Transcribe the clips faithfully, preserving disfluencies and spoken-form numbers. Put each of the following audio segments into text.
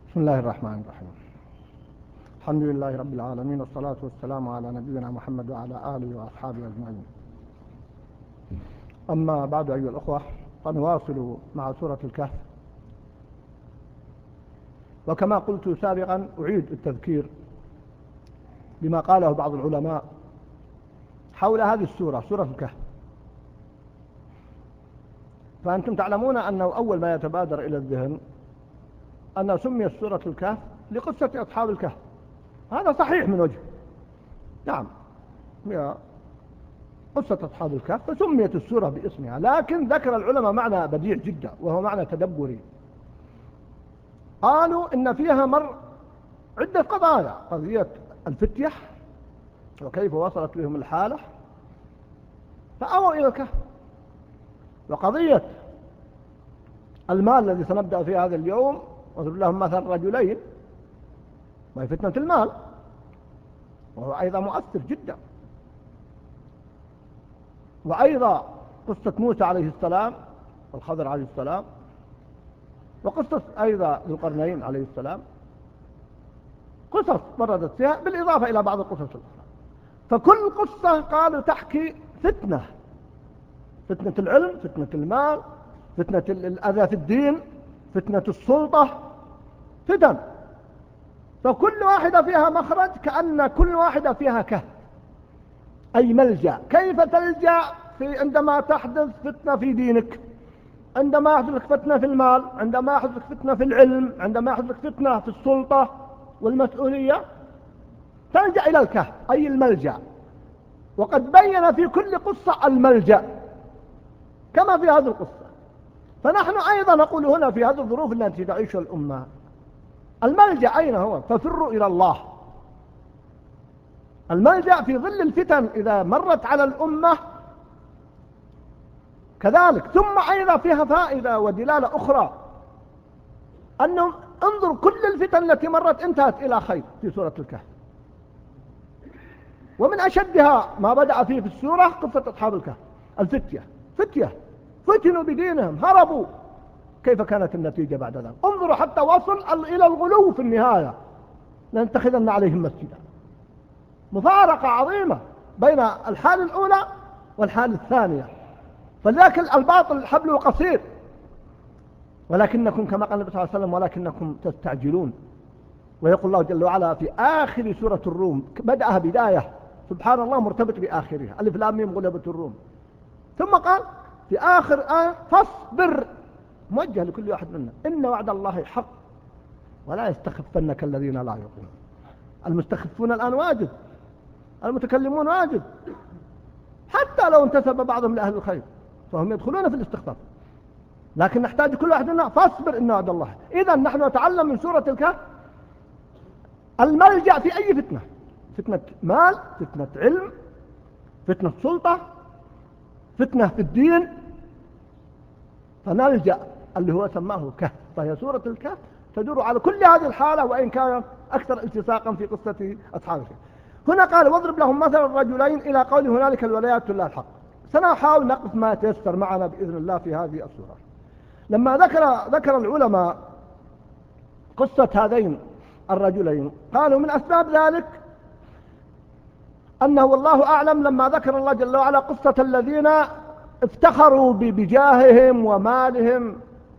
بسم الله الرحمن الرحيم. الحمد لله رب العالمين، والصلاة والسلام على نبينا محمد وعلى آله وأصحابه أجمعين. أما بعد أيها الأخوة، فنواصل مع سورة الكهف. وكما قلت سابقا أعيد التذكير بما قاله بعض العلماء حول هذه السورة، سورة الكهف. فأنتم تعلمون أنه أول ما يتبادر إلى الذهن أن سميت سورة الكهف لقصة أصحاب الكهف. هذا صحيح من وجه، نعم، هي قصة أصحاب الكهف فسميت السورة باسمها. لكن ذكر العلماء معنى بديع جدا، وهو معنى تدبري. قالوا إن فيها مر عدة قضايا: قضية الفتية وكيف وصلت بهم الحالة فأووا إلى الكهف، وقضية المال الذي سنبدأ فيه هذا اليوم، واضرب لهم مثل رجلين، وهي فتنة المال، وهو أيضا مؤثر جدا. وأيضا قصة موسى عليه السلام والخضر عليه السلام، وقصة أيضا ذو القرنين عليه السلام، قصص وردت فيها بالإضافة إلى بعض القصص الأخرى. فكل قصة قالوا تحكي فتنة: فتنة العلم، فتنة المال، فتنة الأذى في الدين، فتنة السلطة، فتن. فكل واحدة فيها مخرج، كأن كل واحدة فيها كهف، أي ملجأ. كيف تلجأ في عندما تحدث فتنة في دينك، عندما يحدث لك فتنة في المال، عندما يحدث لك فتنة في العلم، عندما يحدث لك فتنة في السلطة والمسؤولية، تلجأ إلى الكهف أي الملجأ. وقد بين في كل قصة الملجأ كما في هذه القصة. فنحن أيضا نقول هنا في هذه الظروف التي تعيشها الأمة، الملجأ أين هو؟ ففروا إلى الله. الملجأ في ظل الفتن إذا مرت على الأمة كذلك. ثم أيضا فيها فائدة ودلالة أخرى، أنهم انظروا كل الفتن التي مرت انتهت إلى خير في سورة الكهف. ومن أشدها ما بدأ فيه في السورة قصة أصحاب الكهف، الفتية. فتية فتنوا بدينهم، هربوا، كيف كانت النتيجة بعد ذلك؟ انظروا حتى وصل إلى الغلو في النهاية: لنتخذن عليهم مسجدا. مفارقة عظيمة بين الحال الأولى والحال الثانية. فلذلك الباطل حبله قصير، ولكنكم كما قال النبي صلى الله عليه وسلم: ولكنكم تستعجلون. ويقول الله جل وعلا في آخر سورة الروم، بدأها بداية سبحان الله مرتبط بآخرها: ألف لام ميم غلبت الروم. ثم قال في آخر آية: فاصبر، موجه لكل واحد منا، إن وعد الله حق ولا يستخفنك الذين لا يعقلون. المستخفون الآن واجد، المتكلمون واجد، حتى لو انتسب بعضهم لأهل الخير فهم يدخلون في الاستخفاف. لكن نحتاج كل واحد منا فاصبر إن وعد الله. إذا نحن نتعلم من سورة الكهف الملجأ في أي فتنة: فتنة مال، فتنة علم، فتنة سلطة، فتنة في الدين، فنلجأ اللي هو سماه كهف. فهي سورة الكهف تدور على كل هذه الحالة، وإن كان أكثر التصاقا في قصة أصحاب الكهف. هنا قال: واضرب لهم مثل الرجلين إلى قول هنالك الولايات لله الحق. سنحاول نقف ما تيسر معنا بإذن الله في هذه السورة. لما ذكر ذكر العلماء قصة هذين الرجلين قالوا من أسباب ذلك أنه والله أعلم لما ذكر الله جل وعلا قصة الذين افتخروا بجاههم ومالهم،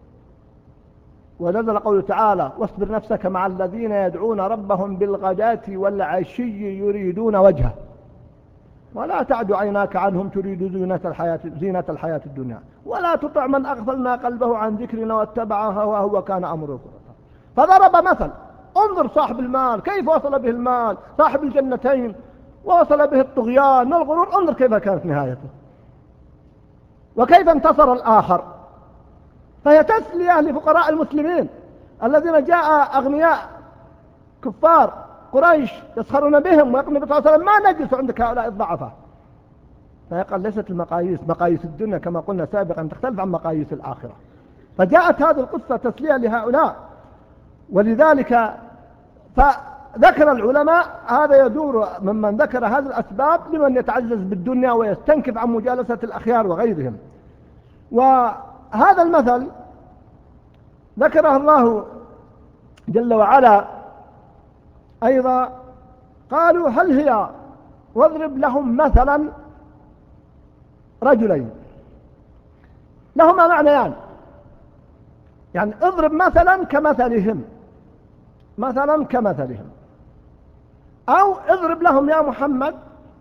ونزل قوله تعالى: واصبر نفسك مع الذين يدعون ربهم بالغداة والعشي يريدون وجهه ولا تعد عيناك عنهم تريد زينة الحياة, زينة الحياة الدنيا ولا تطع من أغفلنا قلبه عن ذكرنا واتبع هواه وكان أمره فرطا. فضرب مثل: انظر صاحب المال كيف وصل به المال، صاحب الجنتين ووصل به الطغيان والغرور، انظر كيف كانت نهايته وكيف انتصر الآخر. فهي تسلية لفقراء المسلمين الذين جاء أغنياء كفار قريش يسخرون بهم، ويقول النبي صلى الله عليه وسلم: ما نجلس عندك هؤلاء الضعفاء. فيقال ليست المقاييس مقاييس الدنيا كما قلنا سابقا، تختلف عن مقاييس الآخرة. فجاءت هذه القصة تسلية لهؤلاء. ولذلك فذكر العلماء هذا يدور ممن ذكر هذه الأسباب لمن يتعزز بالدنيا ويستنكف عن مجالسة الأخيار وغيرهم. وهذا المثل ذكره الله جل وعلا أيضا قالوا هل هي واضرب لهم مثلا رجلين لهما معنيان، يعني اضرب مثلا كمثلهم، مثلا كمثلهم، أو اضرب لهم يا محمد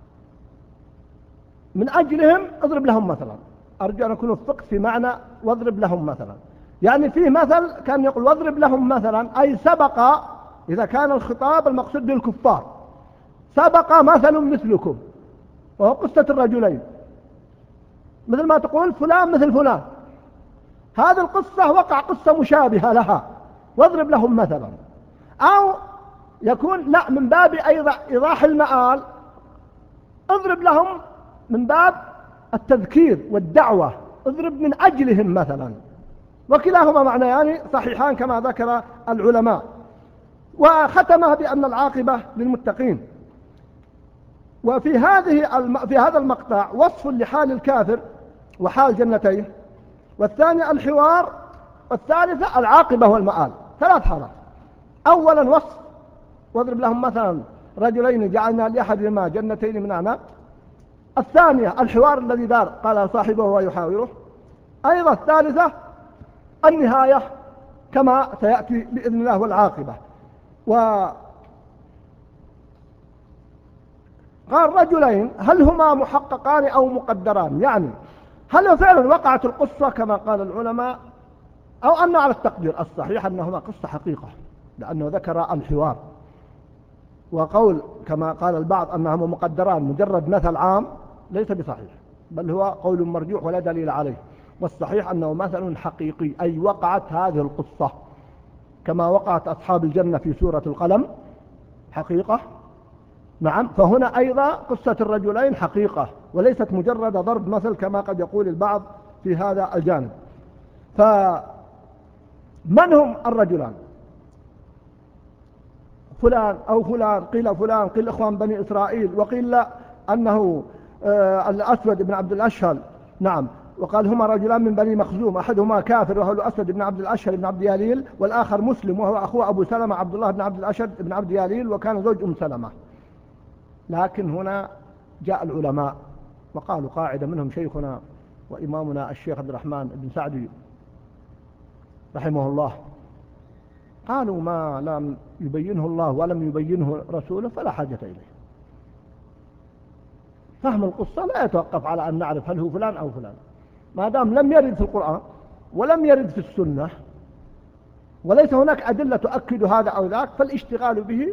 من أجلهم اضرب لهم مثلا. أرجو أن أكون وفقت في معنى واضرب لهم مثلا. يعني فيه مثل كان يقول واضرب لهم مثلا، أي سبق، إذا كان الخطاب المقصود بالكفار، سبق مثل مثلكم، وهو قصة الرجلين، مثل ما تقول فلان مثل فلان، هذه القصة وقع قصة مشابهة لها، واضرب لهم مثلا. أو يكون لا من باب أيضا إيضاح المآل، اضرب لهم من باب التذكير والدعوة، اضرب من أجلهم مثلا، وكلاهما معنيان صحيحان كما ذكر العلماء. وختمها بأن العاقبة للمتقين. وفي هذه الم... في هذا المقطع وصف لحال الكافر وحال جنتيه، والثاني الحوار، والثالثة العاقبة والمآل، ثلاث حالات. أولا وصف واضرب لهم مثلا رجلين جعلنا لأحدهما جنتين من أعناب. الثانية الحوار الذي دار قال صاحبه ويحاوره. أيضا الثالثة النهاية كما سيأتي بإذن الله والعاقبة. وقال رجلين هل هما محققان أو مقدران، يعني هل فعلا وقعت القصة كما قال العلماء، أو أن على التقدير الصحيح أنهما قصة حقيقة، لأنه ذكر الحوار. وقول كما قال البعض أنهما مقدران مجرد مثل عام ليس بصحيح، بل هو قول مرجوح ولا دليل عليه. والصحيح أنه مثل حقيقي، أي وقعت هذه القصة كما وقعت أصحاب الجنة في سورة القلم حقيقة. نعم، فهنا أيضا قصة الرجلين حقيقة وليست مجرد ضرب مثل كما قد يقول البعض في هذا الجانب. فمن هم الرجلان؟ فلان أو فلان، قيل فلان، قيل إخوان بني إسرائيل، وقيل لا أنه آه الأسود بن عبد الأشهل. نعم، وقال هما رجلان من بني مخزوم، أحدهما كافر وهو الأسود بن عبد الأشهل بن عبد ياليل، والآخر مسلم وهو أخوه أبو سلمة عبد الله بن عبد الأشهل بن عبد ياليل، وكان زوج أم سلمة. لكن هنا جاء العلماء وقالوا قاعدة، منهم شيخنا وإمامنا الشيخ عبد الرحمن بن سعدي رحمه الله، قالوا ما لم يبينه الله ولم يبينه رسوله فلا حاجة إليه. فهم القصة لا يتوقف على أن نعرف هل هو فلان أو فلان، ما دام لم يرد في القرآن ولم يرد في السنة وليس هناك أدلة تؤكد هذا أو ذاك، فالاشتغال به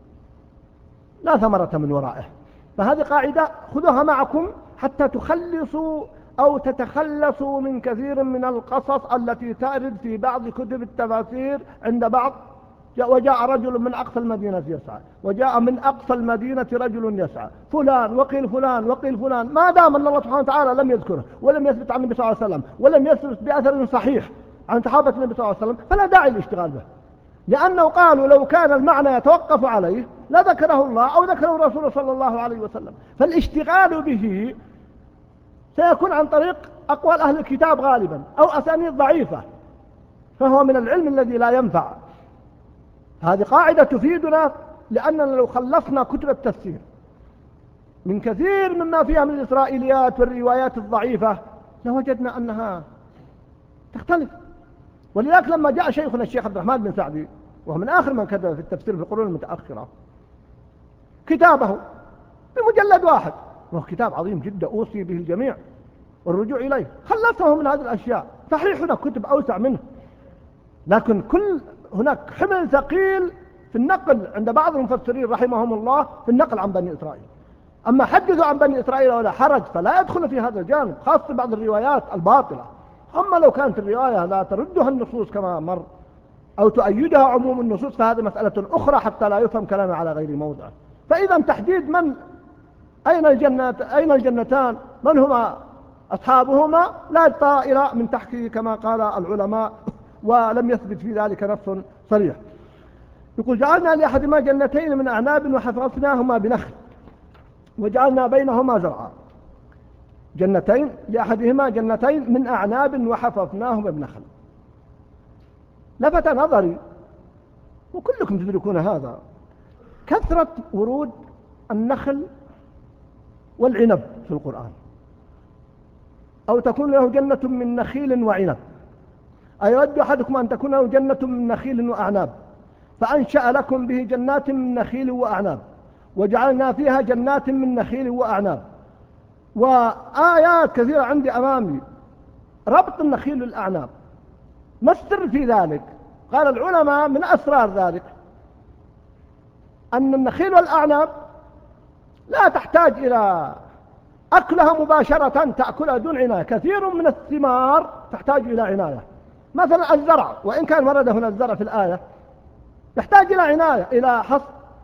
لا ثمرة من ورائه. فهذه قاعدة خذوها معكم حتى تخلصوا أو تتخلصوا من كثير من القصص التي ترد في بعض كتب التفاسير عند بعض. وجاء رجل من أقصى المدينة يسعى، وجاء من أقصى المدينة رجل يسعى، فلان وقيل فلان وقيل فلان، ما دام أن الله سبحانه وتعالى لم يذكره ولم يثبت عن النبي صلى الله عليه وسلم ولم يثبت بأثر صحيح عن صحابة النبي صلى الله عليه وسلم، فلا داعي للاشتغال به، لأنه قالوا لو كان المعنى يتوقف عليه لا ذكره الله أو ذكره الرسول صلى الله عليه وسلم. فالاشتغال به سيكون عن طريق أقوال أهل الكتاب غالبا أو أسانيد ضعيفة، فهو من العلم الذي لا ينفع. هذه قاعدة تفيدنا، لأننا لو خلصنا كتب التفسير من كثير مما فيها من الإسرائيليات والروايات الضعيفة لوجدنا أنها تختلف. ولذلك لما جاء شيخنا الشيخ عبد الرحمن بن سعدي، وهو من آخر من كتب في التفسير في القرون المتأخرة، كتابه بمجلد واحد، وهو كتاب عظيم جدا أوصي به الجميع والرجوع إليه، خلصه من هذه الأشياء. صحيح هناك كتب أوسع منه، لكن كل هناك حمل ثقيل في النقل عند بعض المفسرين رحمهم الله في النقل عن بني إسرائيل. أما حدثوا عن بني إسرائيل ولا حرج فلا يدخل في هذا الجانب، خاصة بعض الروايات الباطلة. أما لو كانت الرواية لا تردها النصوص كما مر أو تؤيدها عموم النصوص فهذه مسألة أخرى حتى لا يفهم كلامه على غير موضعه. فإذا تحديد من أين الجنة أين الجنتان من هما أصحابهما لا طائرة من تحته كما قال العلماء، ولم يثبت في ذلك نص صريح. يقول جعلنا لأحدهما جنتين من أعناب وحفظناهما بنخل وجعلنا بينهما زرعا. جنتين لأحدهما جنتين من أعناب وحفظناهما بنخل. لفت نظري وكلكم تدركون هذا. كثرة ورود النخل والعنب في القرآن. أو تكون له جنة من نخيل وعنب. أيود أحدكم أن تكون له جنة من نخيل وأعناب فأنشأ لكم به جنات من نخيل وأعناب وجعلنا فيها جنات من نخيل وأعناب. وآيات كثيرة عندي أمامي ربط النخيل والأعناب. ما السر في ذلك؟ قال العلماء من أسرار ذلك أن النخيل والأعناب لا تحتاج إلى أكلها مباشرة، تأكلها دون عناية. كثير من الثمار تحتاج إلى عناية. مثلا الزرع، وإن كان ورد هنا الزرع في الآية، يحتاج إلى عناية، إلى حصد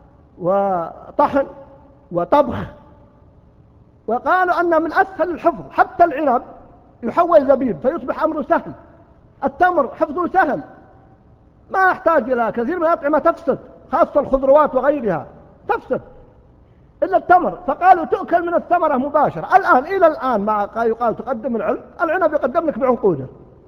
وطحن وطبخ. وقالوا أن من أسهل الحفظ حتى العنب يحول زبيب فيصبح أمره سهل. التمر حفظه سهل، ما يحتاج إلى كثير من الأطعمة تفسد، خاصة الخضروات وغيرها تفسد إلا التمر. فقالوا تؤكل من الثمرة مباشرة. الآن إلى الآن ما يقال تقدم العنب، العنب يقدم لك بعنقوده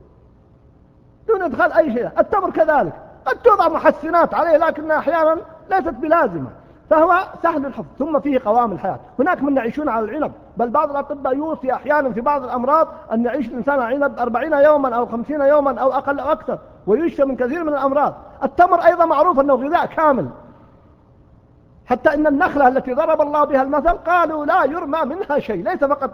دون إدخال أي شيء. التمر كذلك قد توضع محسنات عليه لكنها أحيانا ليست بلازمة، فهو سهل الحفظ. ثم فيه قوام الحياة. هناك من يعيشون على العنب، بل بعض الأطباء يوصي أحيانا في بعض الأمراض أن يعيش الإنسان على العنب أربعين يوما أو خمسين يوما أو أقل أو أكثر ويشفى من كثير من الأمراض. التمر أيضا معروف أنه غذاء كامل، حتى إن النخلة التي ضرب الله بها المثل قالوا لا يرمى منها شيء. ليس فقط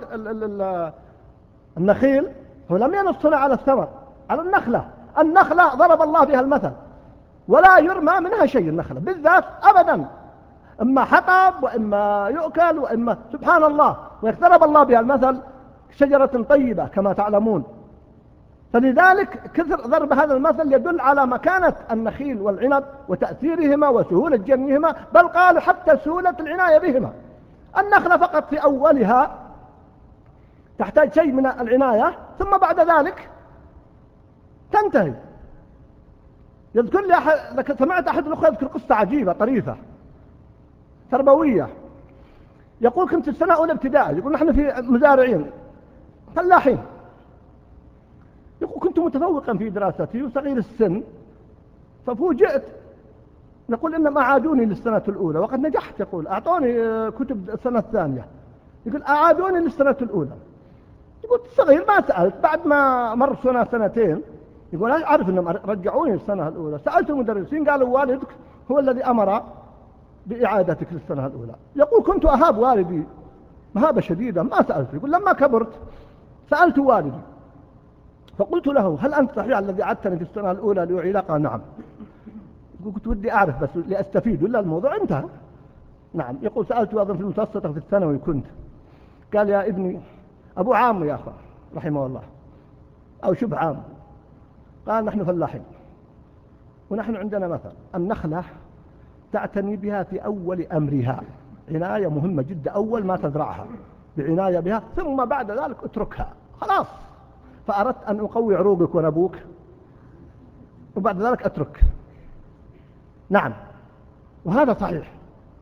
النخيل، هو لم ينصنا على الثمر، على النخلة. النخلة ضرب الله بها المثل ولا يرمى منها شيء. النخلة بالذات أبدا، إما حطب وإما يؤكل وإما سبحان الله، ويضرب الله بها المثل شجرة طيبة كما تعلمون. فلذلك كثر ضرب هذا المثل يدل على مكانة النخيل والعنب وتأثيرهما وسهولة جنيهما، بل قالوا حتى سهولة العناية بهما. النخلة فقط في أولها تحتاج شيء من العناية، ثم بعد ذلك تنتهي. يذكر لي أحد، سمعت أحد الأخوة يذكر قصة عجيبة طريفة تربوية. يقول كنت السنة أولى ابتدائي، يقول نحن في مزارعين فلاحين. يقول كنت متفوقا في دراستي وصغير السن، ففوجئت يقول إنما أعادوني للسنة الأولى وقد نجحت. يقول أعطوني كتب السنة الثانية، يقول أعادوني للسنة الأولى. يقول صغير ما سألت، بعد ما مر سنة سنتين يقول أعرف أنهم رجعوني للسنة الأولى. سألت المدرسين قالوا والدك هو الذي أمر بإعادتك للسنة الأولى. يقول كنت أهاب والدي مهابة شديدة ما سألت. يقول لما كبرت سألت والدي فقلت له هل أنت صحيح الذي أعدتني في السنة الأولى لأعيد؟ قال نعم. يقول كنت ودي أعرف بس لأستفيد ولا الموضوع انتهى. نعم. يقول سألت أيضا في المتوسطة في الثانوي كنت، قال يا ابني أبو عام يا أخوة رحمه الله أو شبه عام، قال نحن فلاحين ونحن عندنا مثل النخلة تعتني بها في أول أمرها عناية مهمة جدا. أول ما تزرعها بعناية بها، ثم بعد ذلك اتركها خلاص. فأردت أن أقوي عروقك ونبوك وبعد ذلك أترك. نعم، وهذا صحيح.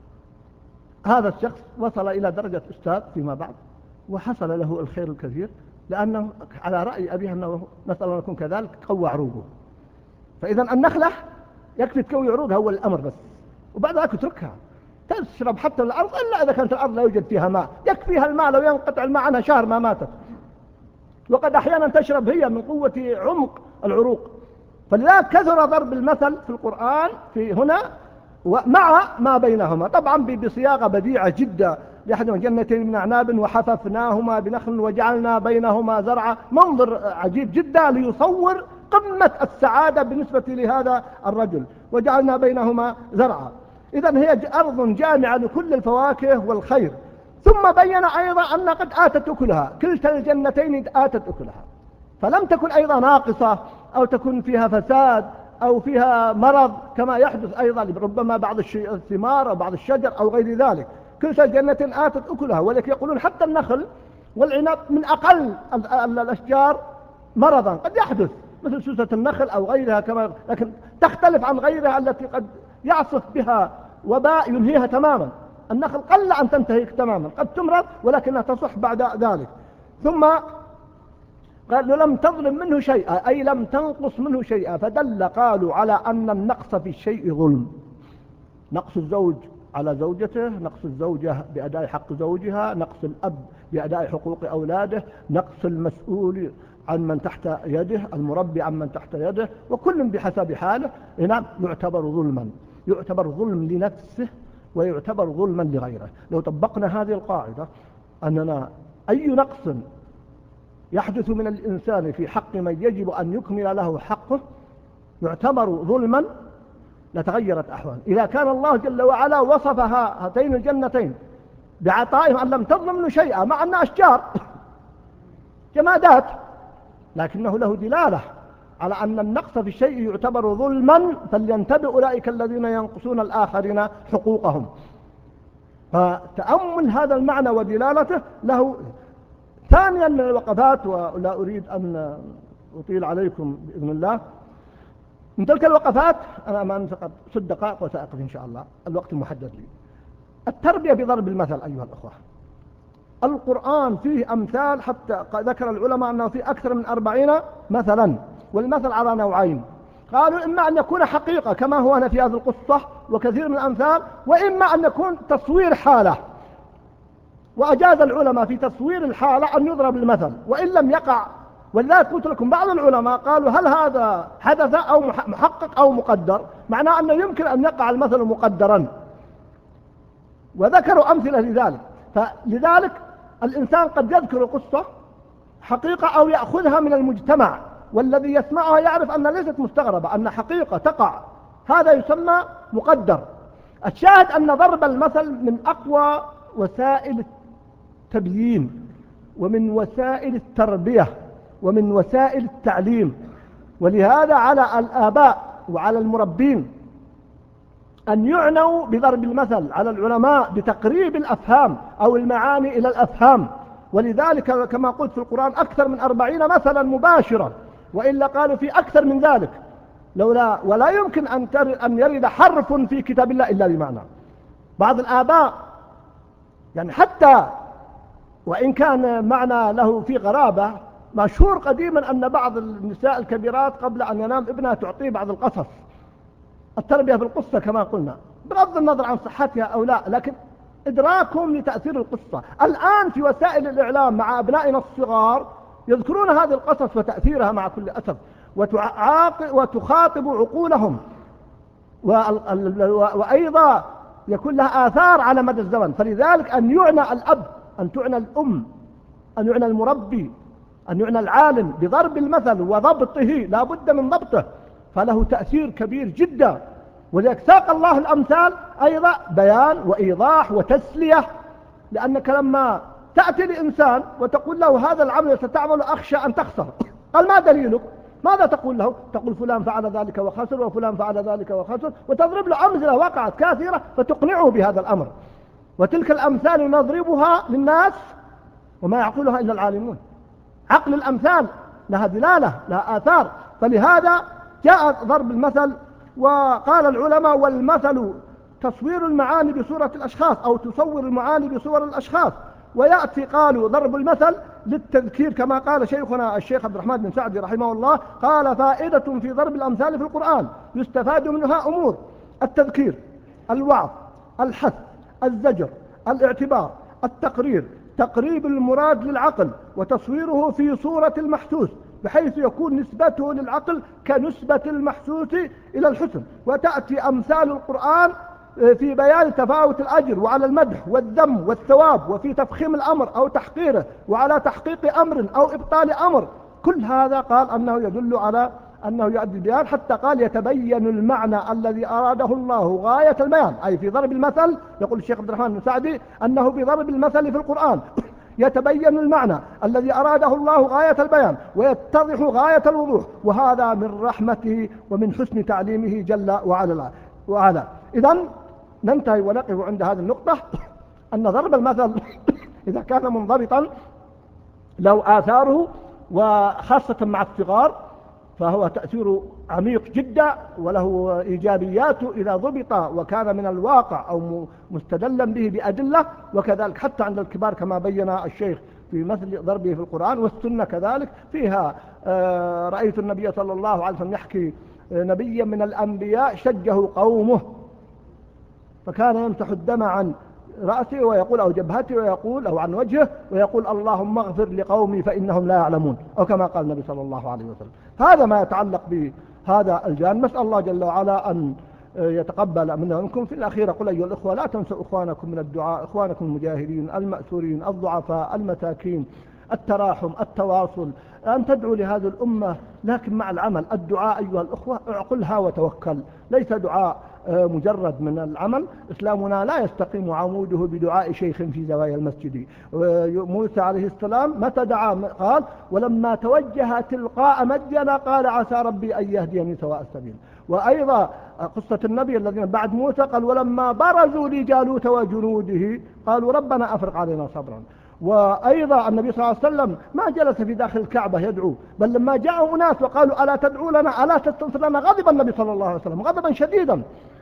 هذا الشخص وصل إلى درجة أستاذ فيما بعد وحصل له الخير الكثير، لأنه على رأي أبيه أنه نسأل أن يكون كذلك قوى عروقه. فإذا النخلة يكفي تقوي عروقها أول الأمر بس، وبعد ذلك اتركها تشرب حتى الأرض، إلا إذا كانت الأرض لا يوجد فيها ماء. يكفيها الماء، لو ينقطع الماء عنها شهر ما ماتت. وقد أحيانا تشرب هي من قوة عمق العروق. فلذلك كثر ضرب المثل في القرآن في هنا ومع ما بينهما، طبعا بصياغة بديعة جدا. لأحدهما جنتين من أعناب وحففناهما بنخل وجعلنا بينهما زرعا. منظر عجيب جدا ليصور قمة السعادة بالنسبة لهذا الرجل. وجعلنا بينهما زرعا، إذن هي أرض جامعة لكل الفواكه والخير. ثم بين أيضا أن قد آتت أكلها، كلتا الجنتين آتت أكلها، فلم تكن أيضا ناقصة أو تكن فيها فساد أو فيها مرض كما يحدث أيضا ربما بعض الثمار أو بعض الشجر أو غير ذلك. كلتا الجنتين آتت أكلها. ولكن يقولون حتى النخل والعنب من أقل الأشجار مرضا قد يحدث، مثل سوسة النخل أو غيرها كما، لكن تختلف عن غيرها التي قد يعصف بها وباء ينهيها تماما. النخل قل أن تنتهي تماما، قد تمرض ولكنها تصح بعد ذلك. ثم قالوا لم تظلم منه شيئا أي لم تنقص منه شيئا، فدل قالوا على أن النقص في الشيء ظلم. نقص الزوج على زوجته، نقص الزوجة بأداء حق زوجها، نقص الأب بأداء حقوق أولاده، نقص المسؤول عن من تحت يده، المربي عن من تحت يده، وكل بحسب حاله نعم يعتبر ظلما، يعتبر ظلم لنفسه ويعتبر ظلما لغيره. لو طبقنا هذه القاعدة أننا أي نقص يحدث من الإنسان في حق من يجب أن يكمل له حقه يعتبر ظلما لتغيرت أحوال. إذا كان الله جل وعلا وصفها هاتين الجنتين بعطائهم أن لم تظلم شيئا، مع أن أشجار جمادات، لكنه له دلالة على أن النقص في الشيء يعتبر ظلما، فلينتبه أولئك الذين ينقصون الآخرين حقوقهم. فتأمل هذا المعنى ودلالته له. ثانيا من الوقفات، ولا أريد أن أطيل عليكم بإذن الله، من تلك الوقفات أنا أمام فقط ست دقائق وسأقف إن شاء الله، الوقت المحدد لي. التربية بضرب المثل أيها الأخوة. القرآن فيه أمثال، حتى ذكر العلماء أنه فيه أكثر من أربعين مثلا، والمثل على نوعين. قالوا إما أن يكون حقيقة كما هو هنا في هذه القصة وكثير من الأمثال، وإما أن يكون تصوير حالة، وأجاز العلماء في تصوير الحالة أن يضرب المثل وإن لم يقع. ولذلك قلت لكم بعض العلماء قالوا هل هذا حدث أو محقق أو مقدر، معناه أنه يمكن أن يقع المثل مقدرا، وذكروا أمثلة لذلك. فلذلك الإنسان قد يذكر قصة حقيقة أو يأخذها من المجتمع، والذي يسمعها يعرف أن ليست مستغربة، أن حقيقة تقع، هذا يسمى مقدر. الشاهد أن ضرب المثل من أقوى وسائل التبيين ومن وسائل التربية ومن وسائل التعليم. ولهذا على الآباء وعلى المربين أن يعنوا بضرب المثل، على العلماء بتقريب الأفهام أو المعاني إلى الأفهام. ولذلك كما قلت في القرآن أكثر من أربعين مثلا مباشرة، وإلا قالوا في أكثر من ذلك. لولا ولا يمكن أن أن يرد حرف في كتاب الله إلا بمعنى. بعض الآباء يعني حتى وإن كان معنى له في غرابة، مشهور قديما أن بعض النساء الكبيرات قبل أن ينام ابنها تعطيه بعض القصص، التربية بالقصة كما قلنا، بغض النظر عن صحتها أو لا، لكن إدراكهم لتأثير القصة. الآن في وسائل الإعلام مع أبنائنا الصغار يذكرون هذه القصص وتأثيرها مع كل أسف، وتخاطب عقولهم، وأيضا يكون لها آثار على مدى الزمن. فلذلك أن يعنى الأب، أن تعنى الأم، أن يعنى المربي، أن يعنى العالم بضرب المثل وضبطه، لا بد من ضبطه، فله تأثير كبير جدا. ولذلك ساق الله الأمثال أيضا بيان وإيضاح وتسلية، لأنك لما تأتي لإنسان وتقول له هذا العمل ستعمل أخشى أن تخسر، قال ما دليلك؟ ماذا تقول له؟ تقول فلان فعل ذلك وخسر وفلان فعل ذلك وخسر، وتضرب له أمثلة وقعت كثيرة فتقنعه بهذا الأمر. وتلك الأمثال نضربها للناس وما يعقلها إلا العالمون. عقل الأمثال لها دلالة، لها آثار. فلهذا جاء ضرب المثل. وقال العلماء والمثل تصوير المعاني بصورة الأشخاص، أو تصور المعاني بصور الأشخاص. ويأتي قالوا ضرب المثل للتذكير، كما قال شيخنا الشيخ عبد الرحمن بن سعدي رحمه الله، قال فائدة في ضرب الأمثال في القرآن يستفاد منها أمور: التذكير، الوعظ، الحث، الزجر، الاعتبار، التقرير، تقريب المراد للعقل، وتصويره في صورة المحسوس بحيث يكون نسبته للعقل كنسبة المحسوس إلى الحسن. وتأتي أمثال القرآن في بيان تفاوت الأجر، وعلى المدح والذم والثواب، وفي تفخيم الأمر أو تحقيره، وعلى تحقيق أمر أو إبطال أمر. كل هذا قال أنه يدل على أنه يؤدي البيان، حتى قال يتبين المعنى الذي أراده الله غاية البيان. أي في ضرب المثل، يقول الشيخ عبد الرحمن بن سعدي أنه بضرب المثل في القرآن يتبين المعنى الذي أراده الله غاية البيان ويتضح غاية الوضوح، وهذا من رحمته ومن حسن تعليمه جل وعلا وعلا. إذن ننتهي ونقف عند هذه النقطة، أن ضرب المثل إذا كان منضبطا له آثاره، وخاصة مع الصغار فهو تأثير عميق جدا وله إيجابياته إذا ضبط وكان من الواقع أو مستدلا به بأدلة، وكذلك حتى عند الكبار كما بين الشيخ في مثل ضربه في القرآن، والسنة كذلك فيها. رأيت النبي صلى الله عليه وسلم يحكي نبيا من الأنبياء شجه قومه فكان يمسح الدم عن رأسه ويقول أو جبهته ويقول أو عن وجهه ويقول اللهم اغفر لقومي فإنهم لا يعلمون، أو كما قال النبي صلى الله عليه وسلم. هذا ما يتعلق بهذا الجانب. نسأل الله جل وعلا أن يتقبل منا ومنكم. في الأخير أقول أيها الأخوة لا تنسوا إخوانكم من الدعاء، إخوانكم المجاهدين المأسورين الضعفاء المساكين، التراحم التواصل، أن تدعوا لهذه الأمة لكن مع العمل. الدعاء أيها الأخوة اعقلها وتوكل، ليس دعاء مجرد من العمل. إسلامنا لا يستقيم عموده بدعاء شيخ في زوايا المسجد. موسى عليه السلام متى دعا قال ولما توجه تلقاء مدين قال عسى ربي أن يهديني سواء السبيل. وأيضا قصة النبي الذين بعد موسى قال ولما برزوا لجالوت وجنوده قالوا ربنا أفرغ علينا صبرا. وأيضا النبي صلى الله عليه وسلم ما جلس في داخل الكعبة يدعو، بل لما جاءوا أناس وقالوا ألا تدعو لنا ألا تستنصر لنا غضب النبي صلى الله عليه وسلم غضبا شديدا.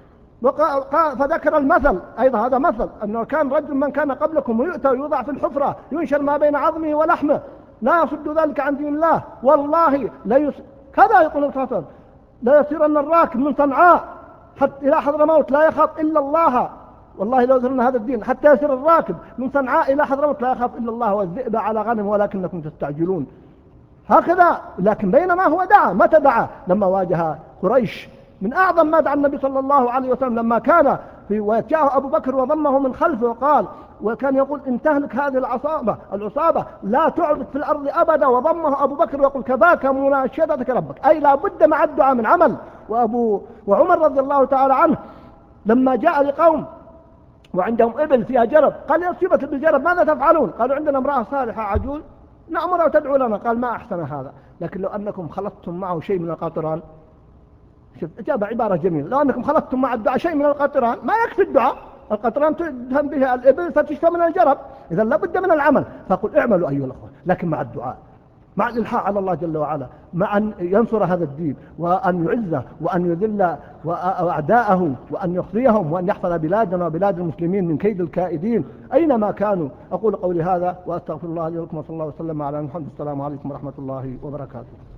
فذكر المثل أيضا، هذا مثل أنه كان رجل من كان قبلكم يؤتى ويوضع في الحفرة ينشر ما بين عظمه ولحمه لا يصد ذلك عن دين الله والله لا يس... كذا يقول الرسول لا يصيرن الراكب من صنعاء حتى إلى حضرموت لا يخاف إلا الله، والله لو ذرنا هذا الدين حتى يصير الراكب من صنعاء إلى حضرموت لا يخاف إلا الله والذئب على غنم ولكنكم تستعجلون. هكذا. لكن بينما هو دعا، متى دعا؟ لما واجه قريش. من أعظم ما دعا النبي صلى الله عليه وسلم لما كان في وجاءه أبو بكر وضمه من خلفه وقال وكان يقول إن تهلك هذه العصابة العصابة لا تعبد في الأرض أبدا، وضمه أبو بكر ويقول كذاك مناشدتك ربك، أي لا بد مع الدعاء من عمل. وأبو وعمر رضي الله تعالى عنه لما جاء لقوم وعندهم إبل فيها جرب قال يا صيبة بالجرب ماذا تفعلون؟ قالوا عندنا امرأة صالحة عجوز نأمرها وتدعو لنا. قال ما أحسن هذا، لكن لو أنكم خلطتم معه شيء من القاطران، شوف جاب عبارة جميلة، لو أنكم خلطتم مع الدعاء شيء من القاطران ما يكفي الدعاء، القطران تدهن بها الإبل فتشفى من الجرب، إذا لابد من العمل. فقل اعملوا أيها الأخوة لكن مع الدعاء، مع الإلحاح على الله جل وعلا، مع أن ينصر هذا الدين وأن يعزه وأن يذل أعداءه وأن يخزيهم وأن يحفظ بلادنا وبلاد المسلمين من كيد الكائدين أينما كانوا. أقول قولي هذا وأستغفر الله لي ولكم وصلى الله وسلم على محمد. السلام عليكم ورحمة الله وبركاته.